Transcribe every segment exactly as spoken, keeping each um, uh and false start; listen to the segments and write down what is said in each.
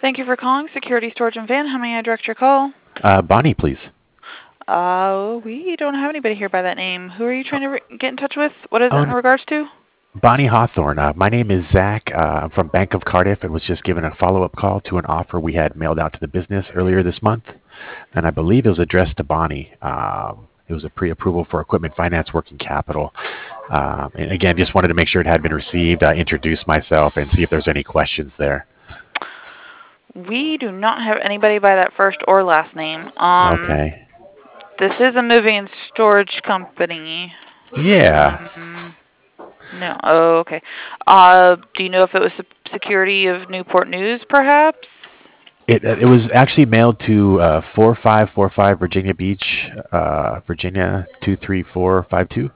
Thank you for calling Security Storage and Van. How may I direct your call? Uh, Bonnie, please. Uh, we don't have anybody here by that name. Who are you trying to re- get in touch with? What is it Oh, in n- regards to? Bonnie Hawthorne. Uh, my name is Zach. Uh, I'm from Bank of Cardiff and was just given a follow-up call to an offer we had mailed out to the business earlier this month. And I believe it was addressed to Bonnie. Um, it was a pre-approval for equipment finance working capital. Um, and again, just wanted to make sure it had been received, uh, introduce myself, and see if there's any questions there. We do not have anybody by that first or last name. Um, Okay. this is a moving and storage company. Yeah. Um, no. Oh, okay. Uh, do you know if it was se- security of Newport News, perhaps? It, it was actually mailed to uh, four five four five Virginia Beach, uh, Virginia two three four five two.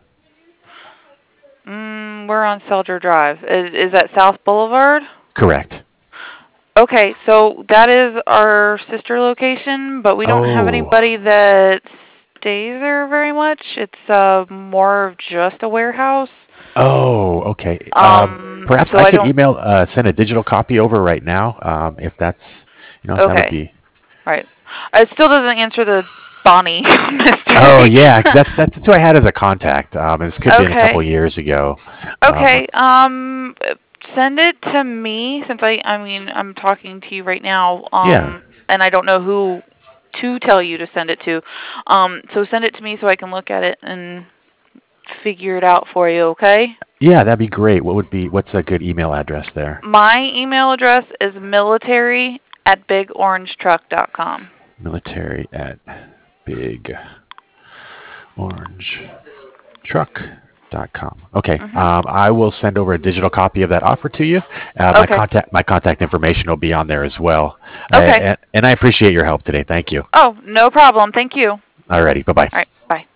Mm, we're on Selger Drive. Is, is that South Boulevard? Correct. Okay, so that is our sister location, but we don't have Oh, anybody that stays there very much. It's uh, more of just a warehouse. oh, okay. Um, Um, perhaps so I I could don't. email, uh, send a digital copy over right now, um, if that's, you know, that would Okay, be. right. It still doesn't answer the Bonnie Oh, mystery. yeah, because that's that's who I had as a contact. Um, and this could have been a couple Okay, years ago. Um, okay. Um, send it to me since I. I mean, I'm talking to you right now. yeah, Um, and I don't know who to tell you to send it to. Um, so send it to me so I can look at it and figure it out for you, okay? yeah, that'd be great. What would be, what's a good email address there? My email address is military at big orange truck dot com. Military at Big Orange Truck. Dot com. Okay, Mhm. um, I will send over a digital copy of that offer to you. Uh, my Okay. contact my contact information will be on there as well. Uh, Okay. and, and I appreciate your help today. Thank you. Oh, no problem. Thank you. All Alrighty, bye bye. right. Bye.